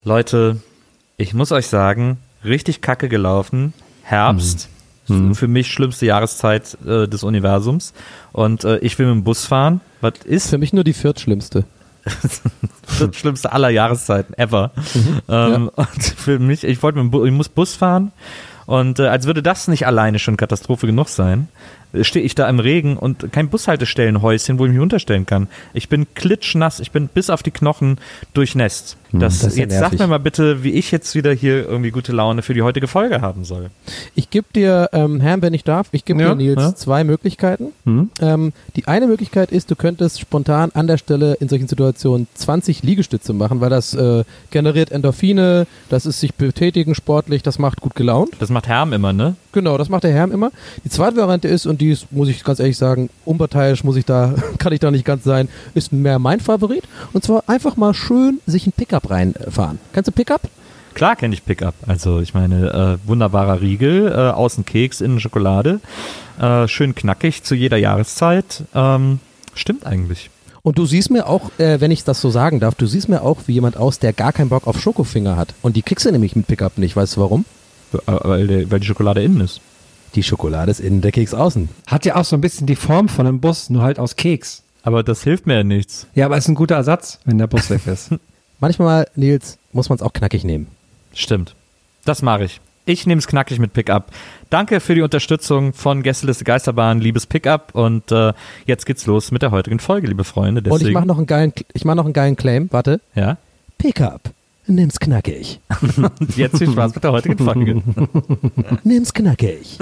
Leute, ich muss euch sagen, richtig kacke gelaufen. Herbst, für mich schlimmste Jahreszeit des Universums. Und ich will mit dem Bus fahren. Was ist? Für mich nur die viertschlimmste. Schlimmste aller Jahreszeiten ever. Und für mich, ich muss Bus fahren. Und als würde das nicht alleine schon Katastrophe genug sein, stehe ich da im Regen und kein Bushaltestellenhäuschen, wo ich mich unterstellen kann. Ich bin klitschnass, ich bin bis auf die Knochen durchnässt. Das ist ja jetzt nervig. sag mir mal bitte, wie ich jetzt wieder hier irgendwie gute Laune für die heutige Folge haben soll. Ich gebe dir, Herrn, wenn ich darf, dir, Nils, zwei Möglichkeiten. Die eine Möglichkeit ist, du könntest spontan an der Stelle in solchen Situationen 20 Liegestütze machen, weil das generiert Endorphine, das ist sich betätigen sportlich, das macht gut gelaunt. Das macht Herm immer, ne? Genau, das macht der Herr immer. Die zweite Variante ist, und die ist, muss ich ganz ehrlich sagen, unparteiisch kann ich da nicht ganz sein, ist mehr mein Favorit. Und zwar einfach mal schön sich ein Pickup reinfahren. Kennst du Pickup? Klar kenne ich Pickup. Also ich meine, wunderbarer Riegel, außen Keks, innen Schokolade, schön knackig zu jeder Jahreszeit. Stimmt eigentlich. Und du siehst mir auch, wenn ich das so sagen darf, du siehst mir auch wie jemand aus, der gar keinen Bock auf Schokofinger hat. Und die kriegst du nämlich mit Pickup nicht. Weißt du warum? Weil die Schokolade innen ist. Die Schokolade ist innen, der Keks außen. Hat ja auch so ein bisschen die Form von einem Bus, nur halt aus Keks. Aber das hilft mir ja nichts. Ja, aber ist ein guter Ersatz, wenn der Bus weg ist. Manchmal, Nils, muss man es auch knackig nehmen. Stimmt. Das mache ich. Ich nehme es knackig mit Pickup. Danke für die Unterstützung von Gästeliste Geisterbahn, liebes Pickup. Und jetzt geht's los mit der heutigen Folge, liebe Freunde. Deswegen, und ich mache noch einen geilen Claim. Warte. Ja? Pickup. Nimm's knackig. Und jetzt viel Spaß mit der heutigen Folge. Nimm's knackig.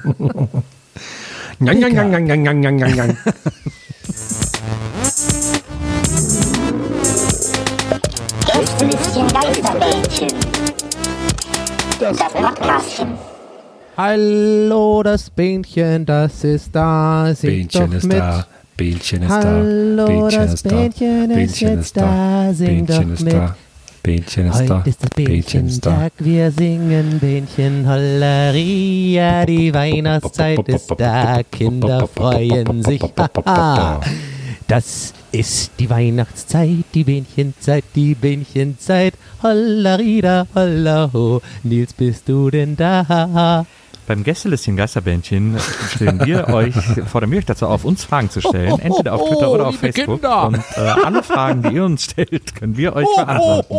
Gästelistchen Geisterbällchen. Das Podcastchen. Hallo, das Bähnchen, das ist da. Singt Bähnchen doch ist mit. da, Bähnchen ist da, Hallo, Bähnchen das ist da, Bähnchen ist Bähnchen jetzt ist da, da. Sing doch Bähnchen ist mit. da, Bähnchen ist da, Heute ist das Bähnchen ist da. Bähnchentag, wir singen Bähnchen, Halleria, die Weihnachtszeit ist da, Kinder freuen sich, haha. Das ist die Weihnachtszeit, die Bähnchenzeit, Hallarida, Hallahu, Nils, bist du denn da? Beim Gästelistchen Geisterbändchen fordern wir euch dazu auf, uns Fragen zu stellen, entweder auf Twitter oder auf Facebook. Kinder. Und alle Fragen, die ihr uns stellt, können wir euch beantworten.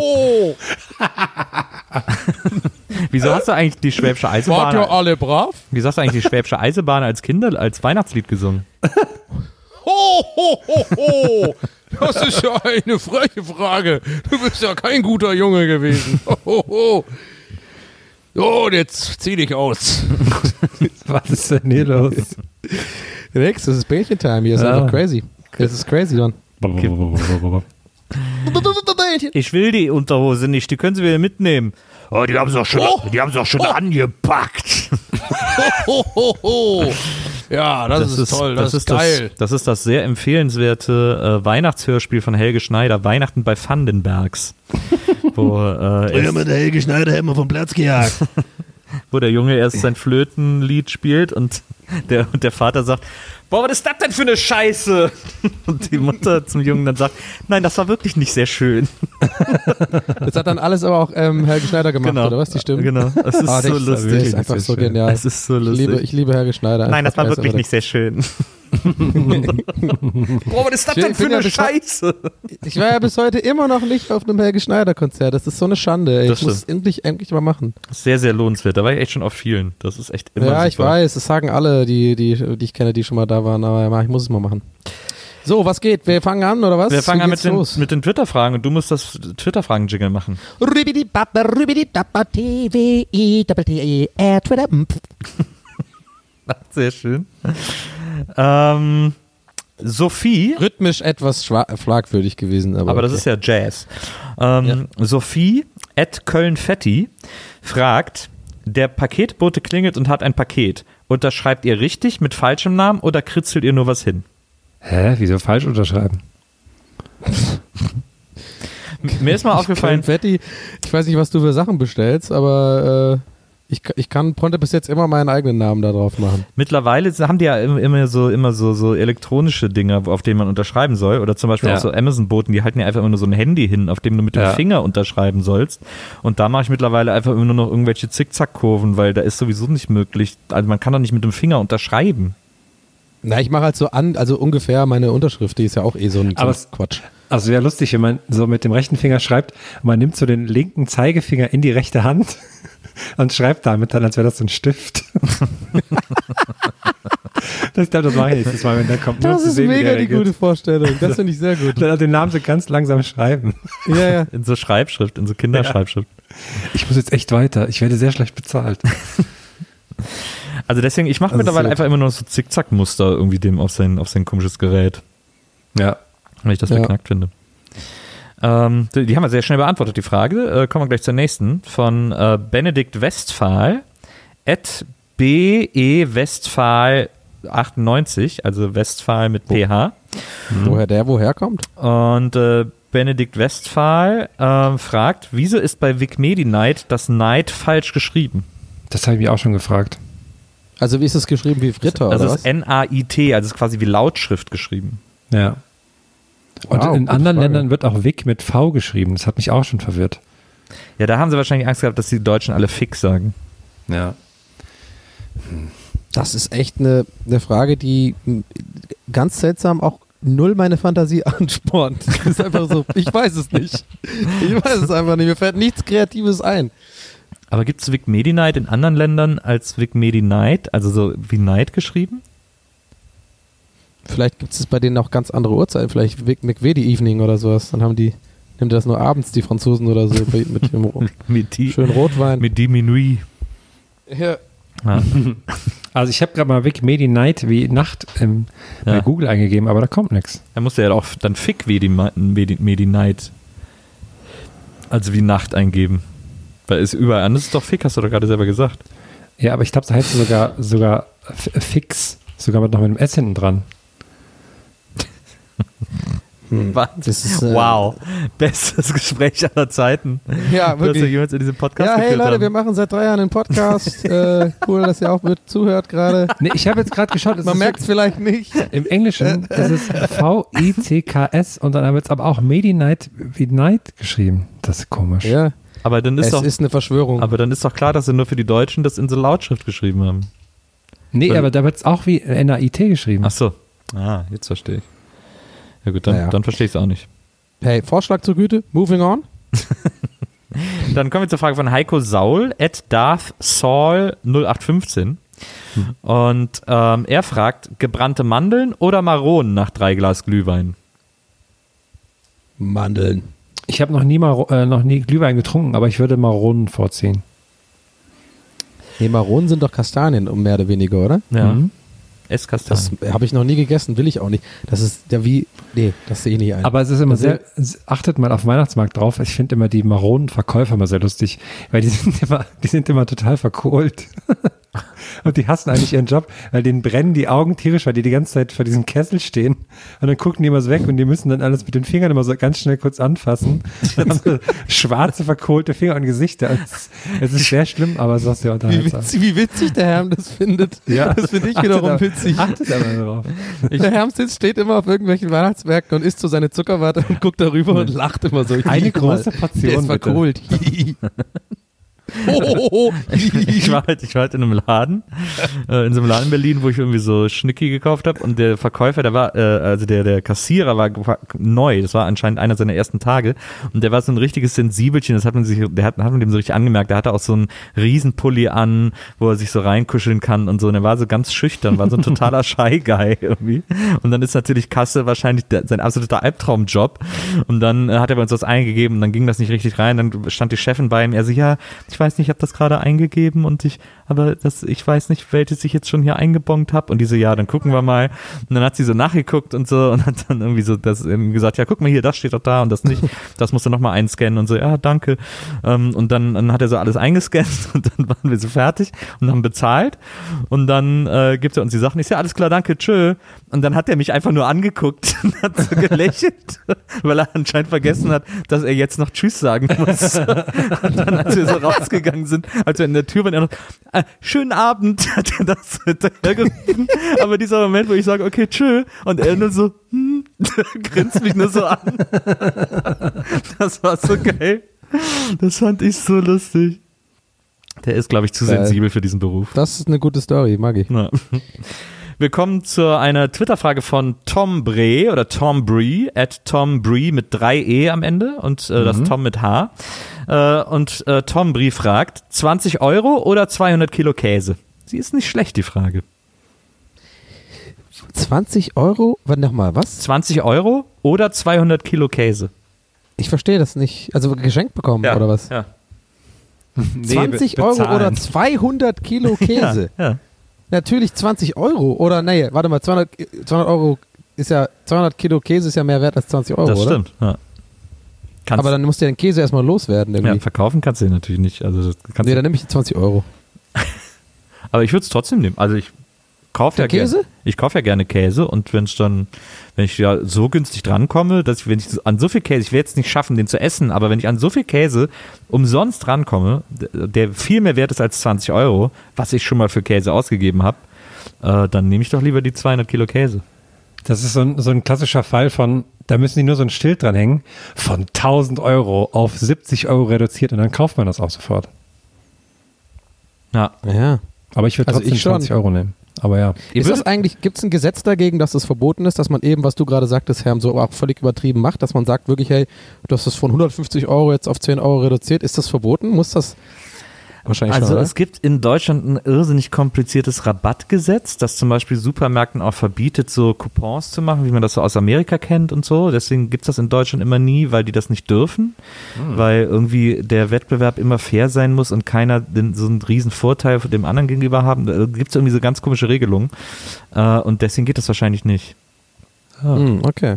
Wieso hast du eigentlich die Schwäbische Eisenbahn? Wart ihr alle brav? Wieso hast du eigentlich die Schwäbische Eisenbahn als Kinder als Weihnachtslied gesungen? Ho, ho, ho, ho. Das ist ja eine freche Frage. Du bist ja kein guter Junge gewesen. Ho, ho, ho. So, und jetzt zieh dich aus. Was ist denn hier los? Nix, das ist Bähnchen-Time. Hier ist einfach crazy. Das ist crazy, Don. Ich will die Unterhose nicht, die können Sie wieder mitnehmen. Oh, die haben sie doch schon angepackt. Ho, ho, ho. Ja, das ist toll, das ist geil. Das ist das sehr empfehlenswerte Weihnachtshörspiel von Helge Schneider, Weihnachten bei Vandenbergs. Mit der Helge Schneider immer vom Platz gejagt. Wo der Junge erst sein Flötenlied spielt und der Vater sagt, boah, was ist das denn für eine Scheiße? Und die Mutter zum Jungen dann sagt, nein, das war wirklich nicht sehr schön. Das hat dann alles aber auch Helge Schneider gemacht, Genau. oder was, die Stimmen? Genau, es ist so lustig. Das ist einfach so genial. Es ist so lustig. Ich liebe Helge Schneider. Nein, das war Einfach wirklich geil. nicht sehr schön. Boah, was ist das denn für bin ja eine bis Scheiße? Ich war ja bis heute immer noch nicht auf einem Helge Schneider Konzert. Das ist so eine Schande. Ey. Das Ich muss es endlich mal machen. Sehr, sehr lohnenswert. Da war ich echt schon auf vielen. Das ist echt immer Ja, super. ich weiß. Das sagen alle, die ich kenne, die schon mal da waren. Aber ja, ich muss es mal machen. So, was geht? Wir fangen an, oder was? Wir fangen Wie an geht's mit los? den Twitter-Fragen und du musst das Twitter-Fragen-Jingle machen. Rübidi-bappa, T-W-I-T-T-E-R, Twitter. Sehr schön. Sophie, Rhythmisch etwas fragwürdig gewesen. aber das ist ja Jazz. Sophie @Kölnfetti fragt, der Paketbote klingelt und hat ein Paket. Unterschreibt ihr richtig mit falschem Namen oder kritzelt ihr nur was hin? Hä? Wieso falsch unterschreiben? Mir ist mal aufgefallen, Fetti, ich weiß nicht, was du für Sachen bestellst, aber Ich konnte bis jetzt immer meinen eigenen Namen da drauf machen. Mittlerweile haben die ja immer so elektronische Dinge, auf denen man unterschreiben soll. Oder zum Beispiel auch so Amazon-Boten, die halten ja einfach immer nur so ein Handy hin, auf dem du mit dem Finger unterschreiben sollst. Und da mache ich mittlerweile einfach immer nur noch irgendwelche Zickzack-Kurven, weil da ist sowieso nicht möglich. Also man kann doch nicht mit dem Finger unterschreiben. Na, ich mache halt so also ungefähr meine Unterschrift, die ist ja auch so ein Quatsch. Also wäre lustig, wenn man so mit dem rechten Finger schreibt und man nimmt so den linken Zeigefinger in die rechte Hand und schreibt damit dann, als wäre das so ein Stift. Ich glaube, das mache ich nächstes Mal, wenn der kommt. Das ist mega die gute Vorstellung. Das finde ich sehr gut. Dann den Namen so ganz langsam schreiben. Ja. In so Schreibschrift, in so Kinderschreibschrift. Ich muss jetzt echt weiter. Ich werde sehr schlecht bezahlt. Also deswegen, ich mache mittlerweile einfach immer nur so Zickzack-Muster irgendwie dem auf sein komisches Gerät. Ja. Weil ich das beknackt finde. Die haben wir sehr schnell beantwortet, die Frage. Kommen wir gleich zur nächsten. Von Benedikt Westphal @BE Westphal98, also Westphal mit PH. Woher kommt? Und Benedikt Westphal fragt, wieso ist bei Wikimedi-Night das Night falsch geschrieben? Das habe ich mich auch schon gefragt. Also wie ist es geschrieben, wie Fritter oder was? Also es ist N-A-I-T, also es ist quasi wie Lautschrift geschrieben. Ja. Und in anderen Ländern wird auch Wick mit V geschrieben. Das hat mich auch schon verwirrt. Ja, da haben sie wahrscheinlich Angst gehabt, dass die Deutschen alle Fick sagen. Ja. Das ist echt eine Frage, die ganz seltsam auch null meine Fantasie anspornt. Das ist einfach so, ich weiß es nicht. Ich weiß es einfach nicht. Mir fällt nichts Kreatives ein. Aber gibt es Wikimedi-Night in anderen Ländern als Wikimedi-Night, also so wie Night geschrieben? Vielleicht gibt es bei denen auch ganz andere Uhrzeiten, vielleicht McVedi Evening oder sowas. Dann nimmt die das nur abends, die Franzosen oder so, mit dem schönen Rotwein. Mit die Minuit. Ja. Also ich habe gerade mal Wikimedi-Night wie Nacht bei Google eingegeben, aber da kommt nichts. Da musst du ja auch dann Fick Medi-Night, also wie Nacht eingeben. Weil es überall anders ist doch Fick, hast du doch gerade selber gesagt. Ja, aber ich glaube, da heißt es sogar Fix, sogar noch mit einem S hinten dran. Das ist, wow, bestes Gespräch aller Zeiten. Ja, wirklich. Dass wir jemals in diesem Podcast hey Leute, haben. Wir machen seit 3 Jahren einen Podcast. Cool, dass ihr auch mit zuhört gerade. Nee, ich habe jetzt gerade geschaut. Man merkt es vielleicht nicht. Im Englischen ist es V-I-C-K-S und dann wird es aber auch Medi-Night wie Night geschrieben. Das ist komisch. Ja. Aber dann ist ist eine Verschwörung. Aber dann ist doch klar, dass sie nur für die Deutschen das in so Lautschrift geschrieben haben. Nee, aber da wird es auch wie N-A-I-T geschrieben. Ach so. Jetzt verstehe ich. Ja gut, dann verstehe ich es auch nicht. Hey, Vorschlag zur Güte, moving on. Dann kommen wir zur Frage von Heiko Saul @DarthSaul0815. Und er fragt, gebrannte Mandeln oder Maronen nach 3 Glas Glühwein? Mandeln. Ich habe noch nie Glühwein getrunken, aber ich würde Maronen vorziehen. Nee, Maronen sind doch Kastanien, mehr oder weniger, oder? Ja. Esskastanien. Das habe ich noch nie gegessen, will ich auch nicht. Das ist ja wie, nee, das sehe ich nicht ein. Aber es ist immer achtet mal auf dem Weihnachtsmarkt drauf. Ich finde immer die Maronenverkäufer immer sehr lustig, weil die sind immer total verkohlt. Und die hassen eigentlich ihren Job, weil denen brennen die Augen tierisch, weil die ganze Zeit vor diesem Kessel stehen. Und dann gucken die immer so weg und die müssen dann alles mit den Fingern immer so ganz schnell kurz anfassen. Dann haben sie schwarze, verkohlte Finger und Gesichter. Es ist sehr schlimm, aber es ist sehr unterhaltsam. Wie witzig der Herm das findet. Ja. Das finde ich wiederum witzig. Achtet aber drauf. Der Herm steht immer auf irgendwelchen Weihnachtsmärkten und isst so seine Zuckerwatte und guckt darüber und lacht immer so. Eine große Portion, der ist verkohlt. Ich war halt in einem Laden, in so einem Laden in Berlin, wo ich irgendwie so Schnicki gekauft habe und der Verkäufer, der war, also der Kassierer war neu, das war anscheinend einer seiner ersten Tage und der war so ein richtiges Sensibelchen, das hat man dem so richtig angemerkt, der hatte auch so einen Riesenpulli an, wo er sich so reinkuscheln kann und so und er war so ganz schüchtern, war so ein totaler Shy Guy irgendwie und dann ist natürlich Kasse wahrscheinlich sein absoluter Albtraumjob und dann hat er bei uns was eingegeben und dann ging das nicht richtig rein, dann stand die Chefin bei ihm, er so, ja, ich weiß nicht, ich habe das gerade eingegeben und ich weiß nicht, welches ich jetzt schon hier eingebongt habe. Und die so, ja, dann gucken wir mal. Und dann hat sie so nachgeguckt und so und hat dann irgendwie so das eben gesagt, ja, guck mal hier, das steht doch da und das nicht. Das musst du nochmal einscannen und so, ja, danke. Und dann hat er so alles eingescannt und dann waren wir so fertig und haben bezahlt. Und dann gibt er uns die Sachen. Ich so, ja, alles klar, danke, tschö. Und dann hat er mich einfach nur angeguckt und hat so gelächelt, weil er anscheinend vergessen hat, dass er jetzt noch Tschüss sagen muss. Und dann, als wir so rausgegangen reingegangen sind, als wir in der Tür waren, er noch, schönen Abend, hat er das hinterhergerufen. Aber dieser Moment, wo ich sage, okay, tschö, und er nur so, grinst mich nur so an. Das war so geil. Das fand ich so lustig. Der ist, glaube ich, zu sensibel für diesen Beruf. Das ist eine gute Story, mag ich. Ja. Wir kommen zu einer Twitter-Frage von Tom Bree oder Tom Bree, @TomBree mit 3 E am Ende und das Tom mit H. Und Tom Bree fragt, 20 € oder 200 Kilo Käse? Sie ist nicht schlecht, die Frage. 20 €? Warte nochmal, was? 20 € oder 200 Kilo Käse? Ich verstehe das nicht. Also geschenkt bekommen oder was? Ja. 20 € oder 200 Kilo Käse? Ja. Natürlich 20 €. Oder, nee, warte mal, 200 € ist ja, 200 Kilo Käse ist ja mehr wert als 20 €, das oder? Stimmt, ja. Aber dann musst du den Käse erstmal loswerden irgendwie. Ja, verkaufen kannst du den natürlich nicht. Also das kannst nee, dann nehme ich die 20 €. Aber ich würde es trotzdem nehmen. Also ich kaufe ja Käse? Ich kaufe ja gerne Käse und wenn ich ja so günstig drankomme, dass wenn ich an so viel Käse, ich werde es nicht schaffen, den zu essen, aber wenn ich an so viel Käse umsonst rankomme, der viel mehr wert ist als 20 €, was ich schon mal für Käse ausgegeben habe, dann nehme ich doch lieber die 200 Kilo Käse. Das ist so ein klassischer Fall von, da müssen die nur so ein Schild dranhängen, von 1.000 € auf 70 € reduziert und dann kauft man das auch sofort. Ja. Aber ich würde trotzdem 20 € nehmen. Aber ja. Ist das eigentlich, gibt es ein Gesetz dagegen, dass das verboten ist, dass man eben, was du gerade sagtest, Herr, so auch völlig übertrieben macht, dass man sagt wirklich, hey, du hast das von 150 € jetzt auf 10 € reduziert. Ist das verboten? Muss das wahrscheinlich Also schon, oder? es gibt in Deutschland ein irrsinnig kompliziertes Rabattgesetz, das zum Beispiel Supermärkten auch verbietet, so Coupons zu machen, wie man das so aus Amerika kennt und so. Deswegen gibt es das in Deutschland immer nie, weil die das nicht dürfen, weil irgendwie der Wettbewerb immer fair sein muss und keiner so einen riesen Vorteil dem anderen gegenüber haben. Da gibt es irgendwie so ganz komische Regelungen und deswegen geht das wahrscheinlich nicht. Okay.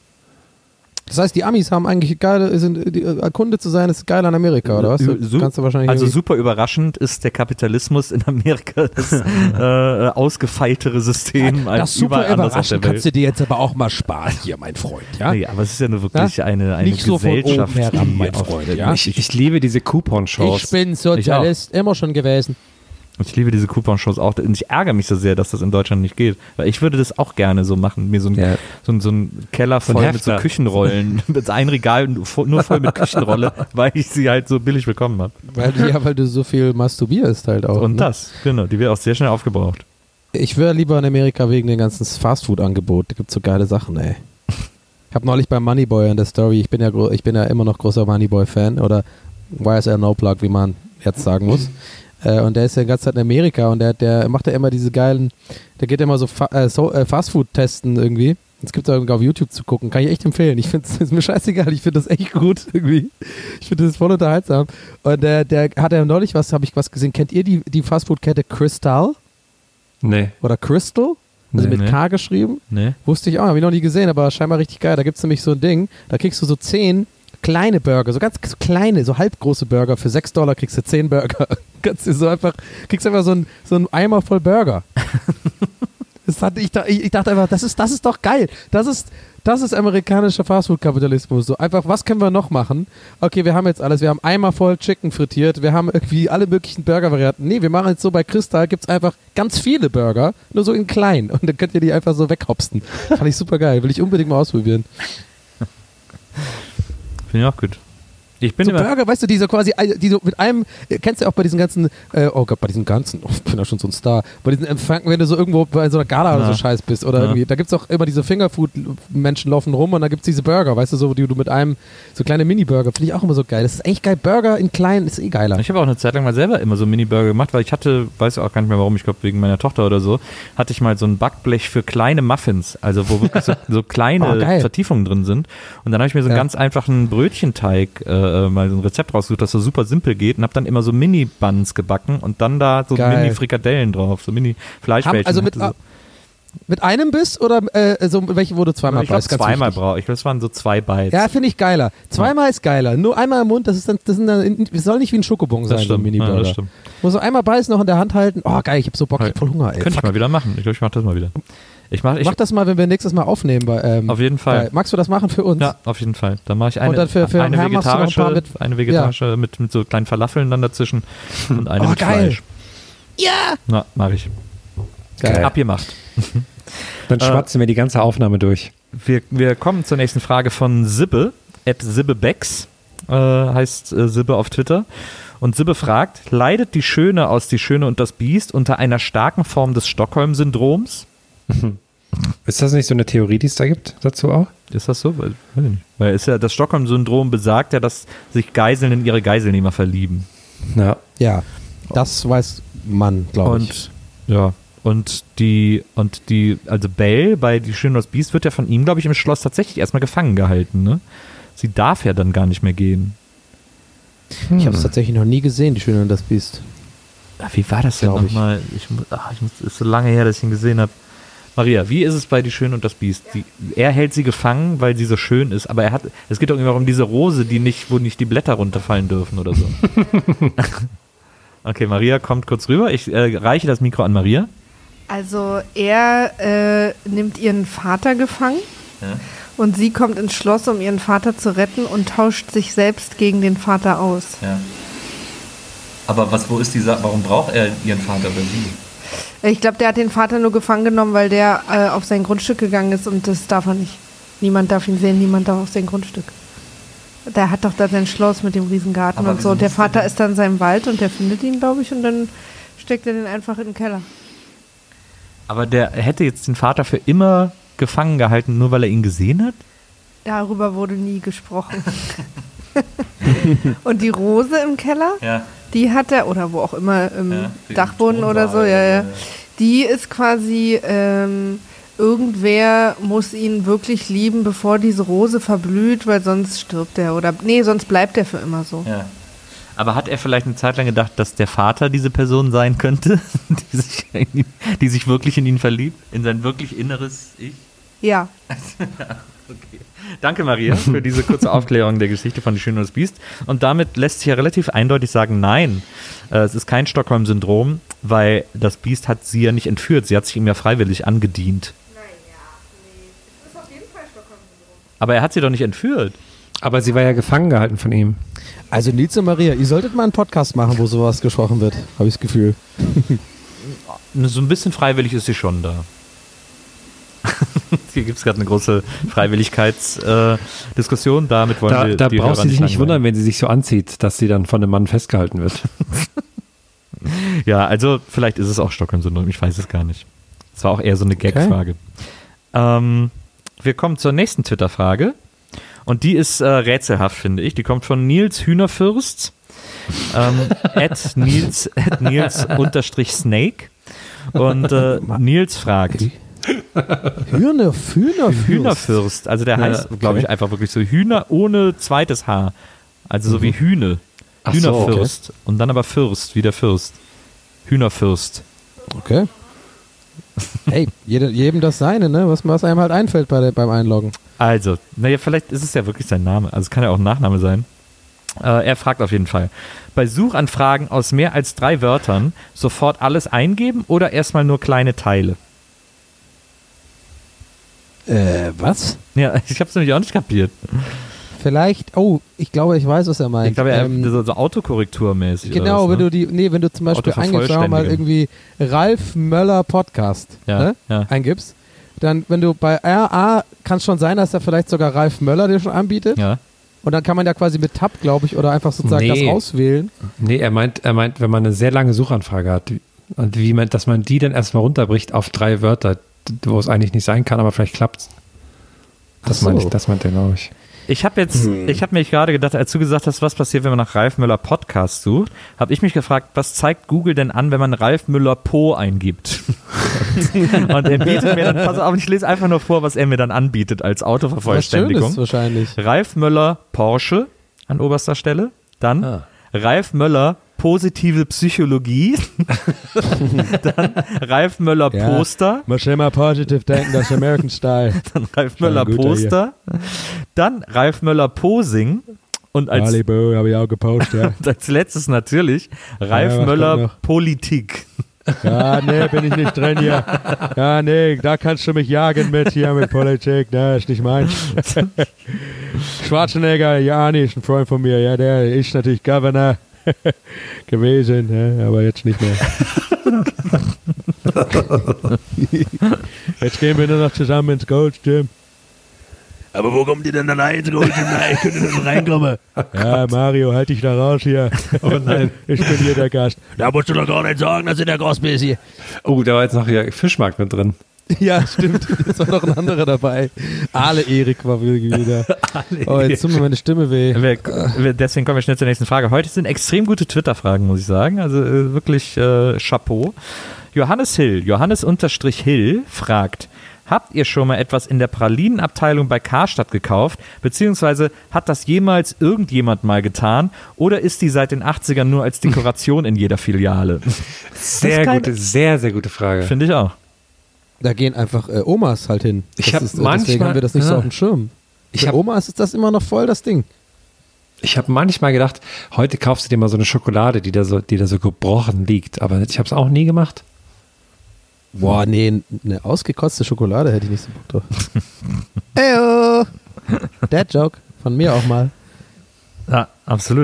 Das heißt, die Amis haben eigentlich Kunde zu sein, ist geil an Amerika, oder was? Kannst du wahrscheinlich also super überraschend ist der Kapitalismus in Amerika das ausgefeiltere System als überall anders auf der Welt. Kannst du dir jetzt aber auch mal sparen hier, mein Freund, ja? Nee, aber es ist ja nur wirklich eine nicht so Gesellschaft. von oben herab, mein Freund, ja? Ich liebe diese Coupon-Shows. Ich bin Sozialist, immer schon gewesen. Ich liebe diese Coupon-Shows auch. Und ich ärgere mich so sehr, dass das in Deutschland nicht geht. Weil ich würde das auch gerne so machen. Mir so einen Keller voll mit so Küchenrollen, mit ein Regal nur voll mit Küchenrolle, weil ich sie halt so billig bekommen habe. Weil du so viel masturbierst halt auch. Und ne? das, genau. Die wird auch sehr schnell aufgebraucht. Ich wäre lieber in Amerika wegen den ganzen Fastfood-Angebot. Da gibt es so geile Sachen, ey. Ich habe neulich beim Moneyboy in der Story, ich bin ja immer noch großer Moneyboy-Fan oder YSL No Plug, wie man jetzt sagen muss. Und der ist ja die ganze Zeit in Amerika und der macht ja immer diese geilen, der geht immer so Fastfood testen irgendwie. Das gibt es irgendwie auf YouTube zu gucken. Kann ich echt empfehlen. Ich finde es ist mir scheißegal, ich finde das echt gut irgendwie. Ich finde das voll unterhaltsam. Und der hat ja neulich habe ich was gesehen. Kennt ihr die Fastfood-Kette Crystal? Nee. Oder Crystal? Also mit K geschrieben? Nee. Wusste ich auch, habe ich noch nie gesehen, aber scheinbar richtig geil. Da gibt es nämlich so ein Ding, da kriegst du so 10 kleine Burger, so ganz kleine, so halbgroße Burger. Für $6 kriegst du 10 Burger. Kriegst einfach so einen Eimer voll Burger. Ich dachte einfach, das ist doch geil. Das ist amerikanischer Fastfood-Kapitalismus. So einfach, was können wir noch machen? Okay, wir haben jetzt alles. Wir haben Eimer voll Chicken frittiert. Wir haben irgendwie alle möglichen Burger-Varianten. Nee, wir machen jetzt so, bei Kristall gibt es einfach ganz viele Burger, nur so in klein. Und dann könnt ihr die einfach so weghopsten. Fand ich super geil. Will ich unbedingt mal ausprobieren. Finde ich auch gut. Ich bin so Burger, weißt du, die so quasi, die so mit einem, kennst du auch bei diesen ganzen, bei diesem ganzen, ich bin ja schon so ein Star, bei diesen Empfang, wenn du so irgendwo bei so einer Gala oder so Scheiß bist oder irgendwie, da gibt es auch immer diese Fingerfood-Menschen laufen rum und da gibt es diese Burger, weißt du, so, die du mit einem, so kleine Mini-Burger, finde ich auch immer so geil. Das ist echt geil. Burger in klein ist eh geiler. Ich habe auch eine Zeit lang mal selber immer so Mini-Burger gemacht, weil ich hatte, weiß auch gar nicht mehr warum, ich glaube wegen meiner Tochter oder so, hatte ich mal so ein Backblech für kleine Muffins, also wo wirklich so kleine Vertiefungen drin sind. Und dann habe ich mir so einen ganz einfachen Brötchenteig mal so ein Rezept rausgesucht, das so super simpel geht und habe dann immer so Mini-Buns gebacken und dann da so Mini-Frikadellen drauf, so Mini-Fleischbällchen. Also mit einem Biss oder so welche, wo du zweimal beißt? Ich glaube zweimal brauche. Ich glaube, es waren so 2 Bites. Ja, finde ich geiler. Zweimal ist geiler. Nur einmal im Mund, das soll nicht wie ein Schokobon sein, so ein Mini-Burger. Ja, das stimmt. Muss so einmal beißen, noch in der Hand halten. Oh, geil, ich habe so Bock, ich hab voll Hunger, ey. Könnte ich mal wieder machen. Ich glaube, ich mache das mal wieder. Mach das mal, wenn wir nächstes Mal aufnehmen. Auf jeden Fall. Magst du das machen für uns? Ja, auf jeden Fall. Dann mache ich eine, und dann für eine Herrn vegetarische mit so kleinen Verwaffeln dann dazwischen und eine mit geil. Fleisch. Ja! Na, mache ich. Geil. Abgemacht. Dann schwatzen wir die ganze Aufnahme durch. Wir kommen zur nächsten Frage von Sibbe, @SibbeBecks, heißt Sibbe auf Twitter. Und Sibbe fragt, leidet die Schöne aus Die Schöne und das Biest unter einer starken Form des Stockholm-Syndroms? Ist das nicht so eine Theorie, die es da gibt dazu auch? Ist das so? Weiß ich nicht. Weil das Stockholm-Syndrom besagt ja, dass sich Geiseln in ihre Geiselnehmer verlieben. Ja, das weiß man, glaube ich. Und also Belle bei Die Schöne und das Biest wird ja von ihm, glaube ich, im Schloss tatsächlich erstmal gefangen gehalten, ne? Sie darf ja dann gar nicht mehr gehen. Ich habe es tatsächlich noch nie gesehen, Die Schöne und das Biest. Wie war das denn nochmal? Ist so lange her, dass ich ihn gesehen habe. Maria, wie ist es bei Die Schöne und das Biest? Er hält sie gefangen, weil sie so schön ist, aber es geht doch irgendwie um diese Rose, wo nicht die Blätter runterfallen dürfen oder so. Okay, Maria kommt kurz rüber. Ich reiche das Mikro an Maria. Also er nimmt ihren Vater gefangen und sie kommt ins Schloss, um ihren Vater zu retten und tauscht sich selbst gegen den Vater aus. Ja. Aber wo ist die Sache? Warum braucht er ihren Vater bei sie? Ich glaube, der hat den Vater nur gefangen genommen, weil der auf sein Grundstück gegangen ist und das darf er nicht. Niemand darf ihn sehen, niemand darf auf sein Grundstück. Der hat doch da sein Schloss mit dem Riesengarten aber und so. Und der Vater ist dann in seinem Wald und der findet ihn, glaube ich, und dann steckt er den einfach in den Keller. Aber der hätte jetzt den Vater für immer gefangen gehalten, nur weil er ihn gesehen hat? Darüber wurde nie gesprochen. Und die Rose im Keller, die hat er, oder wo auch immer, im Dachboden oder so, die ist quasi, irgendwer muss ihn wirklich lieben, bevor diese Rose verblüht, weil sonst stirbt er. Sonst bleibt er für immer so. Ja. Aber hat er vielleicht eine Zeit lang gedacht, dass der Vater diese Person sein könnte, die sich wirklich in ihn verliebt? In sein wirklich inneres Ich? Ja. Okay. Danke, Maria, für diese kurze Aufklärung der Geschichte von Die Schöne und das Biest. Und damit lässt sich ja relativ eindeutig sagen, nein, es ist kein Stockholm-Syndrom, weil das Biest hat sie ja nicht entführt. Sie hat sich ihm ja freiwillig angedient. Es ist auf jeden Fall Stockholm-Syndrom. Aber er hat sie doch nicht entführt. Aber sie war ja gefangen gehalten von ihm. Also Nils und Maria, ihr solltet mal einen Podcast machen, wo sowas gesprochen wird, habe ich das Gefühl. So ein bisschen freiwillig ist sie schon da. Hier gibt es gerade eine große Freiwilligkeitsdiskussion. Damit wollen wir da die braucht Hörer sie sich nicht langweilen. wundern, wenn sie sich so anzieht, dass sie dann von einem Mann festgehalten wird. Ja, also vielleicht ist es auch Stockholm-Syndrom, ich weiß es gar nicht. Es war auch eher so eine Gag-Frage. Okay. Wir kommen zur nächsten Twitter-Frage und die ist rätselhaft, finde ich. Die kommt von Nils Hühnerfürst, @Nils_Snake und Nils fragt Hühnerfürst, also der heißt, glaube ich, einfach wirklich so Hühner ohne zweites H, also so wie Hühne. Hühnerfürst so, okay. Und dann aber Fürst, wie der Fürst. Hühnerfürst. Okay. Hey, jedem das seine, ne? Was einem halt einfällt beim Einloggen. Also, vielleicht ist es ja wirklich sein Name, also es kann ja auch ein Nachname sein. Er fragt auf jeden Fall, bei Suchanfragen aus mehr als 3 Wörtern sofort alles eingeben oder erstmal nur kleine Teile? Was? Ja, ich habe es nämlich auch nicht kapiert. Vielleicht, ich glaube, ich weiß, was er meint. Ich glaube, so autokorrekturmäßig. Genau, oder was, wenn du zum Beispiel eingibst, sagen wir mal irgendwie Ralf Möller Podcast eingibst, dann, wenn du bei RA, kann es schon sein, dass er vielleicht sogar Ralf Möller dir schon anbietet. Ja. Und dann kann man ja quasi mit Tab, glaube ich, oder einfach sozusagen das auswählen. Nee, er meint, wenn man eine sehr lange Suchanfrage hat, und dass man die dann erstmal runterbricht auf 3 Wörter, wo es eigentlich nicht sein kann, aber vielleicht klappt's. Das meint er, glaube ich. Ich habe mir gerade gedacht, als du gesagt hast, was passiert, wenn man nach Ralf Möller Podcast sucht, habe ich mich gefragt, was zeigt Google denn an, wenn man Ralf Möller Po eingibt? Und er bietet mir dann, pass auf, ich lese einfach nur vor, was er mir dann anbietet als Autovervollständigung. Was Schönes wahrscheinlich. Ralf Möller Porsche an oberster Stelle, dann Ralf Möller positive Psychologie, dann Ralf Möller Poster. Mal schnell mal positiv denken, das ist American Style. Dann Ralf Möller Poster, dann Ralf Möller Posing und als Malibu habe ich auch gepostet, ja. Und als letztes natürlich Ralf Möller Politik. Ja, nee, bin ich nicht drin hier. Ja, nee, da kannst du mich jagen mit hier mit Politik. Ne, ist nicht meins. Schwarzenegger, ja, nee, ist ein Freund von mir. Ja, der ist natürlich Governor gewesen, ne, aber jetzt nicht mehr. Jetzt gehen wir nur noch zusammen ins Gold Gym. Aber wo kommt ihr denn dann rein ins Gold Gym? Nein, könnt ihr denn reinkommen? Ja, Mario, halt dich da raus hier. Oh nein. Ich bin hier der Gast. Da musst du doch gar nicht sagen, dass du der Gast bist hier. Oh, da war jetzt noch hier Fischmarkt mit drin. Ja, stimmt. Jetzt war noch ein anderer dabei. Ale Erik war wieder. Oh, jetzt tut mir meine Stimme weh. Deswegen kommen wir schnell zur nächsten Frage. Heute sind extrem gute Twitter-Fragen, muss ich sagen. Also wirklich Chapeau. Johannes Hill fragt: Habt ihr schon mal etwas in der Pralinenabteilung bei Karstadt gekauft? Beziehungsweise hat das jemals irgendjemand mal getan? Oder ist die seit den 80ern nur als Dekoration in jeder Filiale? Sehr gute Frage. Finde ich auch. Da gehen einfach Omas halt hin. Deswegen haben wir das nicht so auf dem Schirm. Für Omas ist das immer noch voll das Ding. Ich habe manchmal gedacht, heute kaufst du dir mal so eine Schokolade, die da so gebrochen liegt. Aber ich habe es auch nie gemacht. Boah, nee, eine ausgekotzte Schokolade hätte ich nicht so Bock drauf. Eyo! Dad Joke. Von mir auch mal. Ja, absolut.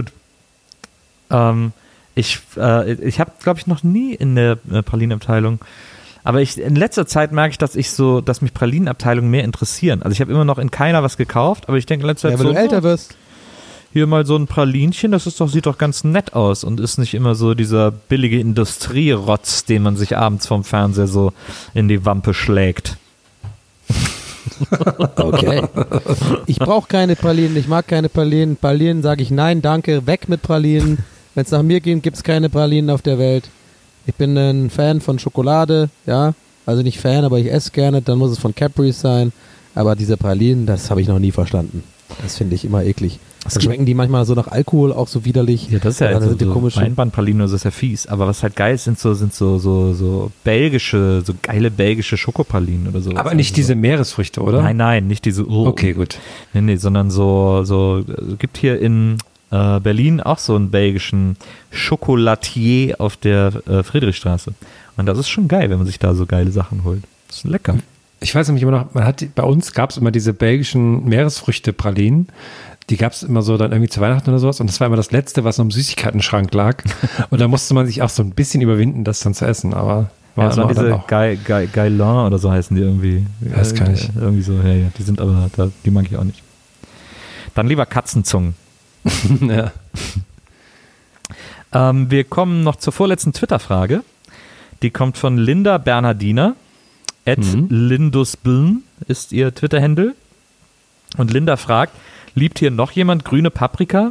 Ich habe, glaube ich, noch nie in der Pralinenabteilung, aber in letzter Zeit merke ich, dass mich Pralinenabteilungen mehr interessieren. Also ich habe immer noch in keiner was gekauft, aber ich denke in letzter Zeit weil du älter wirst. Hier mal so ein Pralinchen, sieht doch ganz nett aus und ist nicht immer so dieser billige Industrierotz, den man sich abends vom Fernseher so in die Wampe schlägt. Okay. Ich brauche keine Pralinen, ich mag keine Pralinen. Pralinen sage ich nein, danke, weg mit Pralinen. Wenn es nach mir geht, gibt es keine Pralinen auf der Welt. Ich bin ein Fan von Schokolade, ja. Also nicht Fan, aber ich esse gerne, dann muss es von Cadbury's sein. Aber diese Pralinen, das habe ich noch nie verstanden. Das finde ich immer eklig. Dann schmecken die manchmal so nach Alkohol, auch so widerlich. Ja, das ist ja jetzt so Weinbandpralinen, das ist ja fies. Aber was halt geil ist, sind so belgische, so geile belgische Schokopralinen oder so. Aber nicht diese Meeresfrüchte, oder? Nein, nicht diese. Okay, gut. Nee, sondern so gibt hier in Berlin auch so einen belgischen Chocolatier auf der Friedrichstraße. Und das ist schon geil, wenn man sich da so geile Sachen holt. Das ist lecker. Ich weiß nämlich immer noch, bei uns gab es immer diese belgischen Meeresfrüchte-Pralinen. Die gab es immer so dann irgendwie zu Weihnachten oder sowas. Und das war immer das Letzte, was noch im Süßigkeiten-Schrank lag. Und da musste man sich auch so ein bisschen überwinden, das dann zu essen. Aber war das waren diese Gailin oder so heißen die irgendwie. Das kann ich. Irgendwie so, ja, die sind aber, die mag ich auch nicht. Dann lieber Katzenzungen. Ja. Wir kommen noch zur vorletzten Twitter-Frage. Die kommt von Linda Bernhardiner. @lindusbln ist ihr Twitter-Handle. Und Linda fragt: Liebt hier noch jemand grüne Paprika?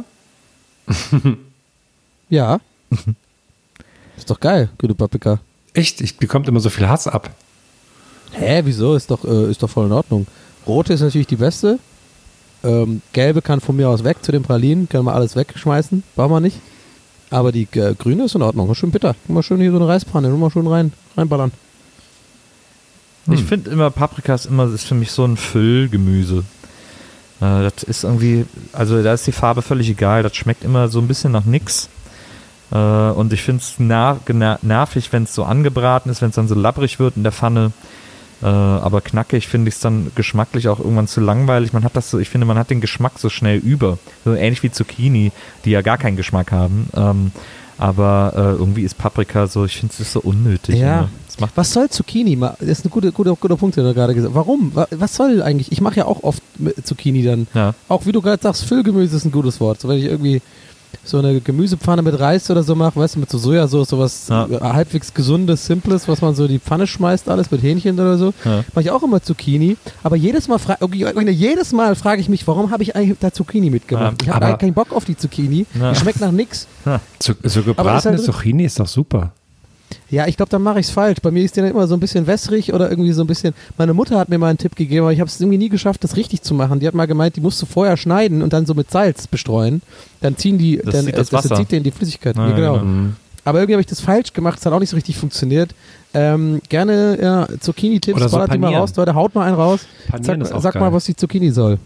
Ja. Ist doch geil, grüne Paprika. Echt? Ich bekomme immer so viel Hass ab. Hä, wieso? Ist doch voll in Ordnung. Rote ist natürlich die beste. Gelbe kann von mir aus weg zu den Pralinen. Können wir alles wegschmeißen. Brauchen wir nicht. Aber die grüne ist in Ordnung. Schön bitter. Mal schön hier so eine Reispfanne. Nur mal schön reinballern. Ich finde immer, Paprika ist für mich so ein Füllgemüse. Das ist irgendwie, also da ist die Farbe völlig egal. Das schmeckt immer so ein bisschen nach nix. Und ich finde es nervig, wenn es so angebraten ist, wenn es dann so labbrig wird in der Pfanne. Aber knackig finde ich es dann geschmacklich auch irgendwann zu langweilig. Ich finde, man hat den Geschmack so schnell über. So ähnlich wie Zucchini, die ja gar keinen Geschmack haben. Aber irgendwie ist Paprika so, ich finde es ist so unnötig. Ja. Was soll Zucchini? Das ist ein guter Punkt, den du gerade gesagt hast. Warum? Was soll eigentlich? Ich mache ja auch oft Zucchini dann. Ja. Auch wie du gerade sagst, Füllgemüse ist ein gutes Wort. So, wenn ich irgendwie so eine Gemüsepfanne mit Reis oder so mache, weißt du, mit so Sojasauce, sowas halbwegs Gesundes, Simples, was man so in die Pfanne schmeißt, alles mit Hähnchen oder so, mache ich auch immer Zucchini. Aber jedes Mal frage ich mich, warum habe ich eigentlich da Zucchini mitgemacht? Ich habe eigentlich keinen Bock auf die Zucchini. Die schmeckt nach nix. So gebratene Zucchini ist doch super. Ja, ich glaube, dann mache ich es falsch. Bei mir ist die dann immer so ein bisschen wässrig oder irgendwie so ein bisschen. Meine Mutter hat mir mal einen Tipp gegeben, aber ich habe es irgendwie nie geschafft, das richtig zu machen. Die hat mal gemeint, die musst du vorher schneiden und dann so mit Salz bestreuen. Dann ziehen die, das zieht dir in die Flüssigkeit. Ja, genau. Aber irgendwie habe ich das falsch gemacht, es hat auch nicht so richtig funktioniert. Gerne Zucchini-Tipps, so ballert die mal raus, Leute, haut mal einen raus. Sag mal, was die Zucchini soll.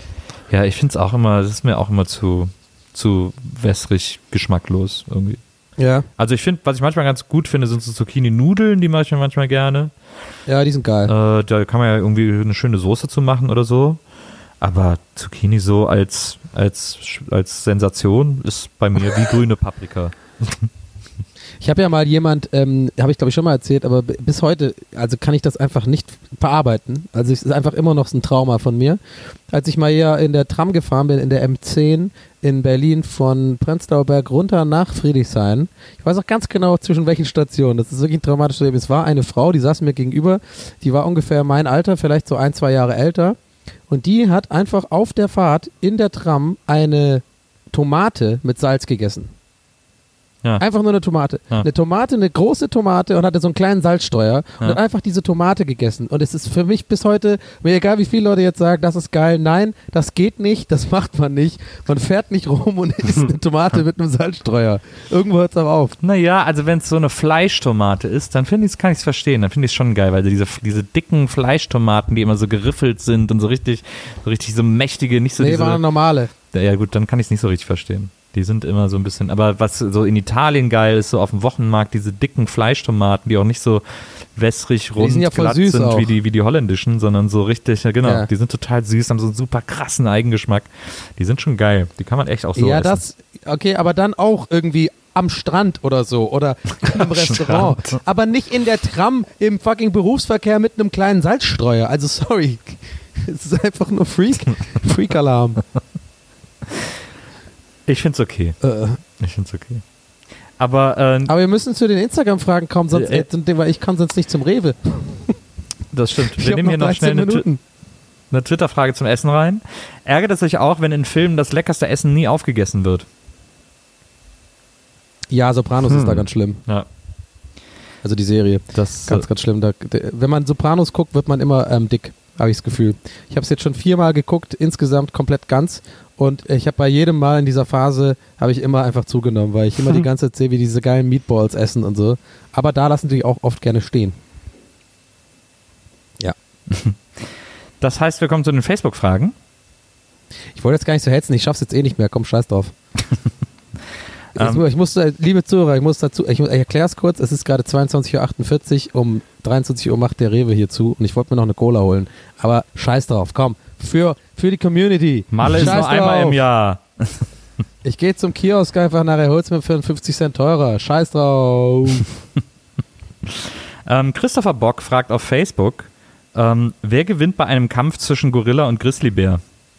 Ja, ich finde es auch immer, das ist mir auch immer zu wässrig, geschmacklos irgendwie. Ja. Also ich finde, was ich manchmal ganz gut finde, sind so Zucchini-Nudeln, die mache ich mir manchmal gerne. Ja, die sind geil. Da kann man ja irgendwie eine schöne Soße zu machen oder so. Aber Zucchini so als Sensation ist bei mir wie grüne Paprika. Ich habe ja mal habe ich glaube ich schon mal erzählt, aber bis heute, also kann ich das einfach nicht verarbeiten. Also es ist einfach immer noch so ein Trauma von mir. Als ich mal hier in der Tram gefahren bin, in der M10 in Berlin von Prenzlauer Berg runter nach Friedrichshain. Ich weiß auch ganz genau, zwischen welchen Stationen. Das ist wirklich ein traumatisches Erlebnis. Es war eine Frau, die saß mir gegenüber, die war ungefähr mein Alter, vielleicht so 1, 2 Jahre älter. Und die hat einfach auf der Fahrt in der Tram eine Tomate mit Salz gegessen. Ja. Einfach nur eine Tomate. Ja. Eine große Tomate und hatte so einen kleinen Salzstreuer und hat einfach diese Tomate gegessen. Und es ist für mich bis heute, mir egal wie viele Leute jetzt sagen, das ist geil, nein, das geht nicht, das macht man nicht. Man fährt nicht rum und isst eine Tomate mit einem Salzstreuer. Irgendwo hört es auch auf. Naja, also wenn es so eine Fleischtomate ist, dann kann ich es verstehen. Dann finde ich es schon geil, weil diese dicken Fleischtomaten, die immer so geriffelt sind und so richtig so mächtige, nicht so Nee, diese... war eine normale. Ja gut, dann kann ich es nicht so richtig verstehen. Die sind immer so ein bisschen, aber was so in Italien geil ist, so auf dem Wochenmarkt, diese dicken Fleischtomaten, die auch nicht so wässrig, rund, sind ja voll glatt süß sind auch. wie die holländischen, sondern so richtig, ja genau, Ja. die sind total süß, haben so einen super krassen Eigengeschmack. Die sind schon geil, die kann man echt auch so essen. Okay, aber dann auch irgendwie am Strand oder so oder im Restaurant. Strand. Aber nicht in der Tram im fucking Berufsverkehr mit einem kleinen Salzstreuer. Also sorry, es ist einfach nur Freak-Alarm. Ich find's okay. Aber wir müssen zu den Instagram-Fragen kommen, sonst, weil ich kann sonst nicht zum Rewe. das stimmt. Ich Wir hab nehmen hier noch 13 schnell Minuten. eine Twitter-Frage zum Essen rein. Ärgert es euch auch, wenn in Filmen das leckerste Essen nie aufgegessen wird? Ja, Sopranos ist da ganz schlimm. Ja. Also die Serie. Das, Ganz schlimm. Wenn man Sopranos guckt, wird man immer dick, habe ich das Gefühl. Ich habe es jetzt schon 4-mal geguckt, insgesamt komplett ganz. Und ich habe bei jedem Mal in dieser Phase, habe ich immer einfach zugenommen, weil ich immer die ganze Zeit sehe, wie diese geilen Meatballs essen und so. Aber da lassen die auch oft gerne stehen. Ja. Das heißt, wir kommen zu den Facebook-Fragen. Ich wollte jetzt gar nicht so hetzen, ich schaff's jetzt eh nicht mehr. Komm, scheiß drauf. Ich muss, liebe Zuhörer, ich erkläre es kurz, es ist gerade 22.48 Uhr, um 23 Uhr macht der Rewe hier zu und ich wollte mir noch eine Cola holen. Aber scheiß drauf, komm, für die Community. Malle ist nur einmal im Jahr. Ich gehe zum Kiosk einfach nachher, hol's mir für 50 Cent teurer. Scheiß drauf. Christopher Bock fragt auf Facebook, wer gewinnt bei einem Kampf zwischen Gorilla und Grizzlybär?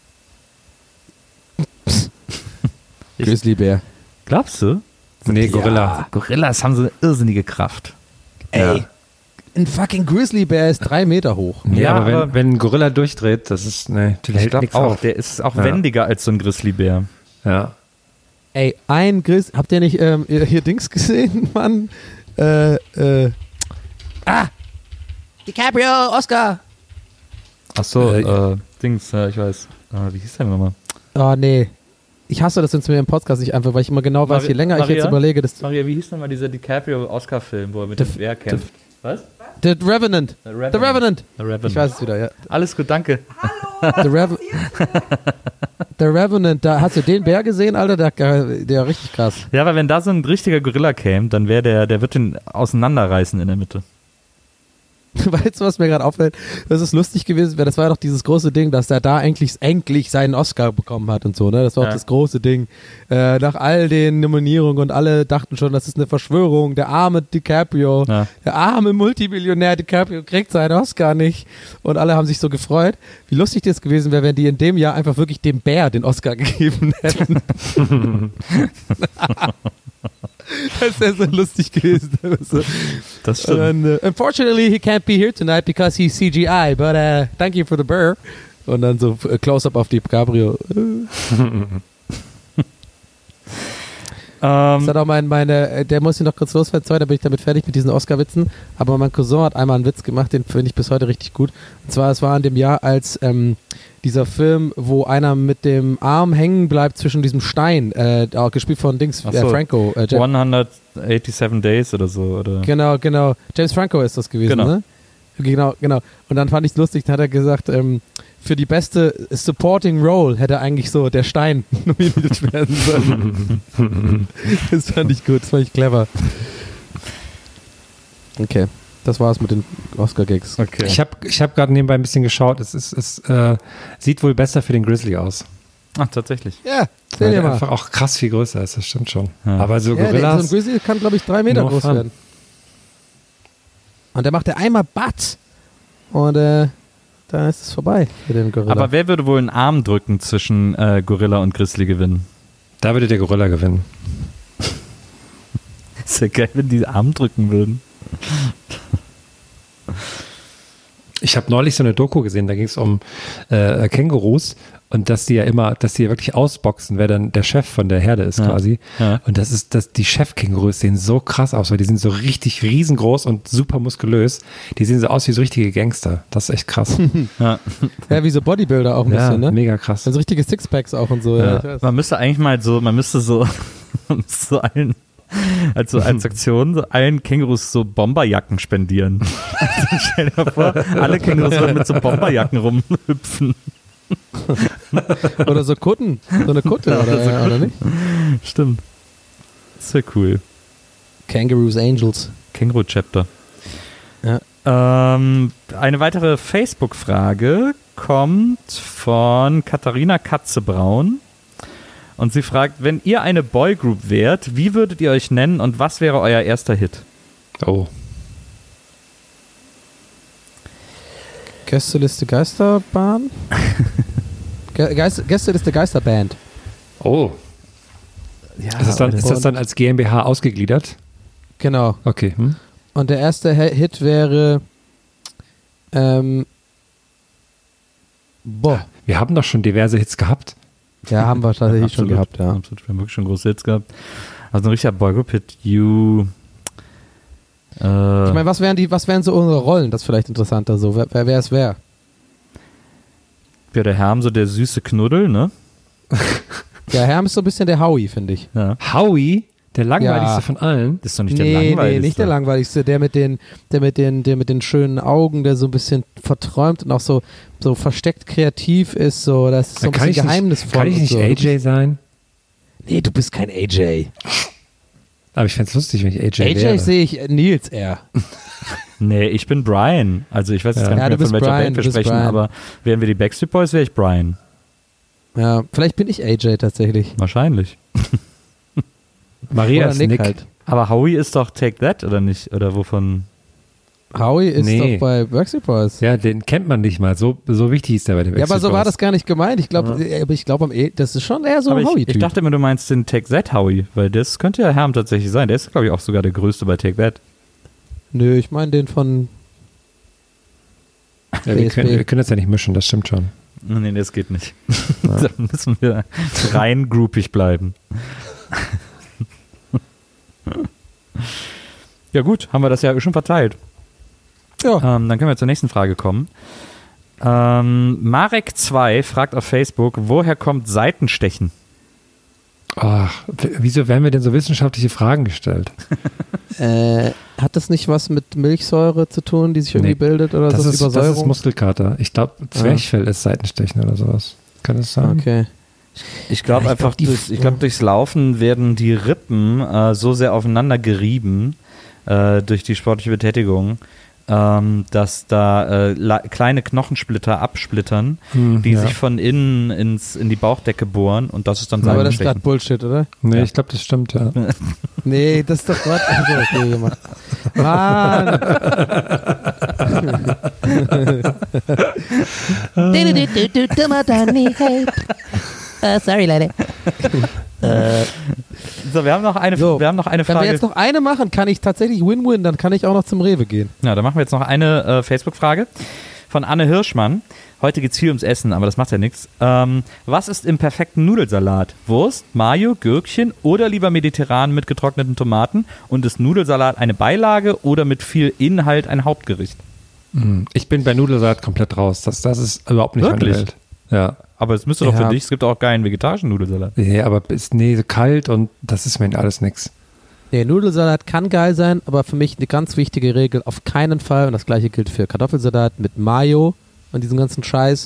Grizzlybär. Glaubst du? Nee, Gorilla. Ja, Gorillas haben so eine irrsinnige Kraft. Ey, ein fucking Grizzlybär ist 3 Meter hoch. Ja, aber wenn ein Gorilla durchdreht, das ist, ne, ich glaube auch, der ist auch wendiger als so ein Grizzlybär. Ja. Ey, habt ihr nicht hier Dings gesehen, Mann? DiCaprio, Oscar. Achso, Dings, ja, ich weiß. Wie hieß der nochmal? Oh, nee. Ich hasse das jetzt mir im Podcast nicht einfach, weil ich immer genau weiß, je länger ich jetzt überlege, desto... Maria, wie hieß denn mal dieser DiCaprio-Oscar-Film, wo er mit dem Bär kämpft? Was? The Revenant. The Revenant. The Revenant. The Revenant. Ich weiß es wieder, ja. Alles gut, danke. The Revenant, da hast du den Bär gesehen, Alter? Der richtig krass. Ja, aber wenn da so ein richtiger Gorilla käme, dann wäre der wird den auseinanderreißen in der Mitte. Weißt du, was mir gerade auffällt? Das ist lustig gewesen, das war ja doch dieses große Ding, dass er da endlich seinen Oscar bekommen hat und so, ne? Das war auch das große Ding. Nach all den Nominierungen und alle dachten schon, das ist eine Verschwörung. Der arme DiCaprio, der arme Multimillionär DiCaprio kriegt seinen Oscar nicht. Und alle haben sich so gefreut. Wie lustig das gewesen wäre, wenn die in dem Jahr einfach wirklich dem Bär den Oscar gegeben hätten. Das wäre so lustig gewesen. Das stimmt. Unfortunately, he can't be here tonight because he's CGI, but thank you for the bear. Und dann so Close-up auf DiCaprio. Das hat auch der muss ich noch kurz loswerden, dann bin ich damit fertig mit diesen Oscar-Witzen. Aber mein Cousin hat einmal einen Witz gemacht, den finde ich bis heute richtig gut. Und zwar, es war in dem Jahr, als dieser Film, wo einer mit dem Arm hängen bleibt zwischen diesem Stein, auch gespielt von Franco. 187 Days oder so, oder? Genau. James Franco ist das gewesen, ne? Genau. Und dann fand ich es lustig, dann hat er gesagt, für die beste Supporting Role hätte eigentlich so der Stein nominiert werden sollen. Das fand ich gut, das fand ich clever. Okay, das war's mit den Oscar-Gags. Okay. Ich hab gerade nebenbei ein bisschen geschaut. Es sieht wohl besser für den Grizzly aus. Ach, tatsächlich. Ja, Weil sehen wir der mal. einfach auch krass viel größer ist, das stimmt schon. Ja. Aber so Ja, Gorillas. so ein Grizzly kann, glaube ich, 3 Meter No groß fun. werden. Und der macht ja einmal Butt. Und dann ist es vorbei für den Gorilla. Aber wer würde wohl einen Arm drücken zwischen Gorilla und Grizzly gewinnen? Da würde der Gorilla gewinnen. Ist ja geil, wenn die Arm drücken würden. Ich habe neulich so eine Doku gesehen, da ging es um Kängurus und dass die ja wirklich ausboxen, wer dann der Chef von der Herde ist quasi. Ja. Und die Chefkängurus sehen so krass aus, weil die sind so richtig riesengroß und super muskulös. Die sehen so aus wie so richtige Gangster. Das ist echt krass. Ja. Ja, wie so Bodybuilder auch ein Ja, bisschen, ne? mega krass. Also richtige Sixpacks auch und so. Ja. Ja. Ich weiß. Man müsste eigentlich mal als Aktion so allen Kängurus so Bomberjacken spendieren. Also stell dir vor, alle Kängurus würden mit so Bomberjacken rumhüpfen. Oder so Kutten. So eine Kutte, oder nicht? Stimmt. Das wäre cool. Kangaroos Angels. Känguru-Chapter. Ja. Eine weitere Facebook-Frage kommt von Katharina Katzebraun. Und sie fragt, wenn ihr eine Boygroup wärt, wie würdet ihr euch nennen und was wäre euer erster Hit? Oh. Gästeliste Geisterbahn? Gästeliste Geisterband. Oh. Ja, Ist das dann als GmbH ausgegliedert? Genau. Okay. Hm? Und der erste Hit wäre Wir haben doch schon diverse Hits gehabt. Ja, haben wir tatsächlich schon absolut, gehabt, ja. Absolut, wir haben wirklich schon große Hits gehabt. Also ein richtiger Boygroup-Hit, You. Ich meine, was wären so unsere Rollen? Das ist vielleicht interessanter so. Wer es wäre? Ja, der Herm, so der süße Knuddel, ne? Ja, Herm ist so ein bisschen der Howie, finde ich. Ja. Howie, der langweiligste Ja. von allen. Das ist doch nicht der Nee, langweiligste. nicht der langweiligste. Der mit den schönen Augen, der so ein bisschen verträumt und auch so versteckt kreativ ist. So, das ist so ein bisschen geheimnisvoll. Kann ich nicht und so. AJ sein? Nee, du bist kein AJ. Aber ich fände es lustig, wenn ich AJ wäre. AJ sehe ich Nils eher. Nee, ich bin Brian. Also ich weiß jetzt Ja. gar Ja, nicht du mehr, von bist welcher Brian, Band wir du bist sprechen, Brian. aber wären wir die Backstreet Boys, wäre ich Brian. Ja, vielleicht bin ich AJ tatsächlich. Wahrscheinlich. Maria Oder ist Nick Nick. halt. Aber Howie ist doch Take That, oder nicht? Oder wovon? Howie ist Nee. doch bei Backstreet Boys. Ja, den kennt man nicht mal. So wichtig ist der bei den Ja, aber so Backstreet war Boys. das gar nicht gemeint. Ich glaube, das ist schon eher so aber ein ich Howie-Typ. dachte immer, du meinst den Take That Howie, weil das könnte ja Herm tatsächlich sein. Der ist, glaube ich, auch sogar der Größte bei Take That. Nö, ich meine den von Ja, wir können das ja nicht mischen, das stimmt schon. Nee, das geht nicht. Da müssen wir rein groupig bleiben. Ja gut, haben wir das ja schon verteilt. Ja. Dann können wir zur nächsten Frage kommen. Marek2 fragt auf Facebook, woher kommt Seitenstechen? Ach, wieso werden mir denn so wissenschaftliche Fragen gestellt? Hat das nicht was mit Milchsäure zu tun, die sich irgendwie Nee. bildet oder Das so ist Übersäuerung? Muskelkater. Ich glaube, Zwerchfell ist Seitenstechen oder sowas. Kann das sein? Okay. Ich glaube Ja, ich einfach, glaub, durchs Laufen werden die Rippen so sehr aufeinander gerieben durch die sportliche Betätigung, dass da kleine Knochensplitter absplittern, die ja. sich von innen in die Bauchdecke bohren und das ist dann Aber das ist Seitenstechen. gerade Bullshit, oder? Nee, Ja. ich glaube, das stimmt, ja. Nee, das ist doch Quatsch. Also, okay, gemacht. Mann! Sorry, Leute. So, wir haben noch eine So, Frage. Wenn wir jetzt noch eine machen, kann ich tatsächlich Win-Win, dann kann ich auch noch zum Rewe gehen. Ja, dann machen wir jetzt noch eine Facebook-Frage von Anne Hirschmann. Heute geht es viel ums Essen, aber das macht ja nichts. Was ist im perfekten Nudelsalat? Wurst, Mayo, Gürkchen oder lieber mediterran mit getrockneten Tomaten? Und ist Nudelsalat eine Beilage oder mit viel Inhalt ein Hauptgericht? Ich bin bei Nudelsalat komplett raus. Das ist überhaupt nicht meine Wirklich? Welt. Ja. Aber es müsste doch Ja. für dich, es gibt auch geilen vegetarischen Nudelsalat. Nee, aber so kalt und das ist mir alles nix. Nee, Nudelsalat kann geil sein, aber für mich eine ganz wichtige Regel, auf keinen Fall, und das gleiche gilt für Kartoffelsalat mit Mayo und diesem ganzen Scheiß,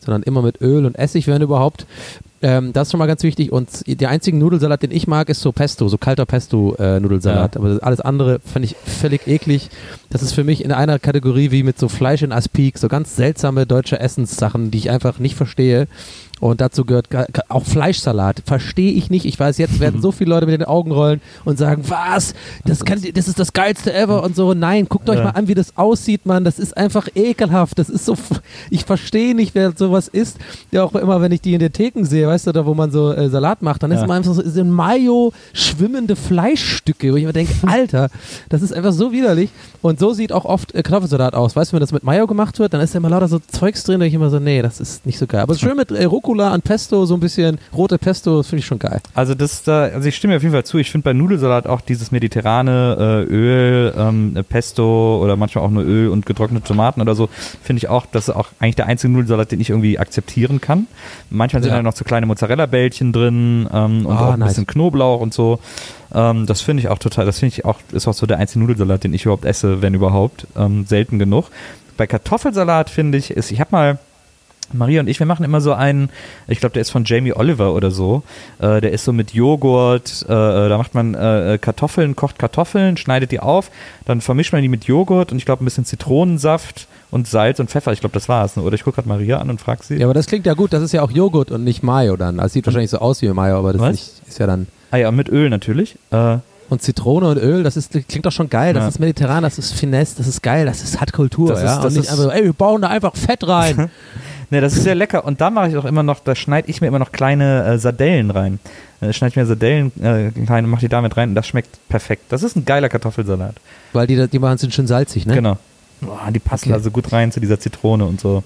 sondern immer mit Öl und Essig, wenn überhaupt. Das ist schon mal ganz wichtig. Und der einzige Nudelsalat, den ich mag, ist so Pesto, so kalter Pesto-Nudelsalat. Aber alles andere fand ich völlig eklig. Das ist für mich in einer Kategorie wie mit so Fleisch in Aspik, so ganz seltsame deutsche Essenssachen, die ich einfach nicht verstehe. Und dazu gehört auch Fleischsalat. Verstehe ich nicht. Ich weiß, jetzt werden so viele Leute mit den Augen rollen und sagen, was? Das ist das Geilste ever und so. Nein, guckt euch mal an, wie das aussieht, Mann. Das ist einfach ekelhaft. Das ist so, ich verstehe nicht, wer sowas isst. Ja, auch immer, wenn ich die in den Theken sehe, weißt du, da wo man so Salat macht, dann ist immer einfach so Mayo schwimmende Fleischstücke, wo ich mir denke, Alter, das ist einfach so widerlich. Und so sieht auch oft Kartoffelsalat aus. Weißt du, wenn das mit Mayo gemacht wird, dann ist da immer lauter so Zeugs drin, da ich immer so, nee, das ist nicht so geil. Aber schön mit Rucola an Pesto, so ein bisschen rote Pesto, das finde ich schon geil. Also also ich stimme auf jeden Fall zu, ich finde bei Nudelsalat auch dieses mediterrane Öl, Pesto oder manchmal auch nur Öl und getrocknete Tomaten oder so, finde ich auch, das ist auch eigentlich der einzige Nudelsalat, den ich irgendwie akzeptieren kann. Manchmal sind da noch so kleine Mozzarella-Bällchen drin und auch ein bisschen Knoblauch und so. Das finde ich auch total, ist auch so der einzige Nudelsalat, den ich überhaupt esse, wenn überhaupt, selten genug. Bei Kartoffelsalat finde ich, ich habe mal Maria und ich, wir machen immer so einen, ich glaube, der ist von Jamie Oliver oder so, der ist so mit Joghurt, da macht man kocht Kartoffeln, schneidet die auf, dann vermischt man die mit Joghurt und ich glaube ein bisschen Zitronensaft und Salz und Pfeffer, ich glaube, das war's. Oder ich gucke gerade Maria an und frage sie. Ja, aber das klingt ja gut, das ist ja auch Joghurt und nicht Mayo dann. Also sieht wahrscheinlich so aus wie Mayo, aber das ist ja dann... Ah ja, mit Öl natürlich. Und Zitrone und Öl, das klingt doch schon geil. Das ist mediterran, das ist Finesse, das ist geil, hat Kultur. Und nicht einfach, wir bauen da einfach Fett rein. Ne, das ist sehr lecker. Und da mache ich auch immer noch, da schneide ich mir immer noch kleine Sardellen rein. Schneide ich mir Sardellen klein und mache die damit rein und das schmeckt perfekt. Das ist ein geiler Kartoffelsalat. Weil die machen sind schön salzig, ne? Genau. Boah, die passen also gut rein zu dieser Zitrone und so.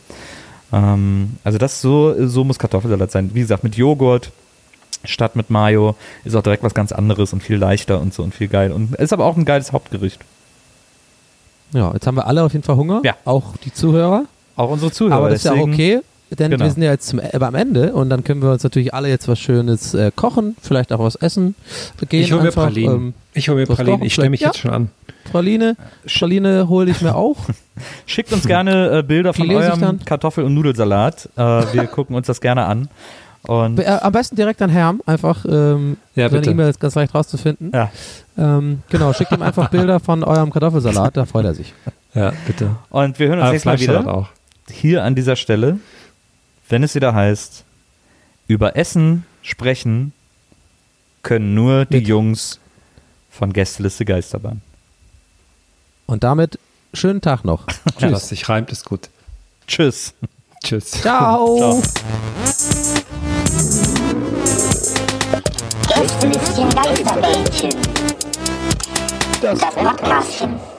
Also das so muss Kartoffelsalat sein. Wie gesagt, mit Joghurt statt mit Mayo ist auch direkt was ganz anderes und viel leichter und so und viel geil. Und ist aber auch ein geiles Hauptgericht. Ja, jetzt haben wir alle auf jeden Fall Hunger. Ja. Auch die Zuhörer. Auch unsere Zuhörer. Aber das ist ja auch okay, denn wir sind ja jetzt am Ende und dann können wir uns natürlich alle jetzt was Schönes kochen, vielleicht auch was essen. Ich hole mir Pralinen. Ich stelle mich jetzt schon an. Praline hole ich mir auch. Schickt uns gerne Bilder von eurem Kartoffel- und Nudelsalat. Wir gucken uns das gerne an. Und am besten direkt an Herm, einfach seine E-Mail ist ganz leicht rauszufinden. Ja. Genau, schickt ihm einfach Bilder von eurem Kartoffelsalat, da freut er sich. Ja, bitte. Und wir hören uns nächstes Mal wieder. Auch. Hier an dieser Stelle, wenn es wieder heißt, über Essen sprechen können nur die Jungs von Gästeliste Geisterbahn. Und damit schönen Tag noch. Tschüss. Was sich reimt, ist gut. Tschüss. Tschüss. Ciao. Gästelistchen Geisterbällchen. Das Podcastchen.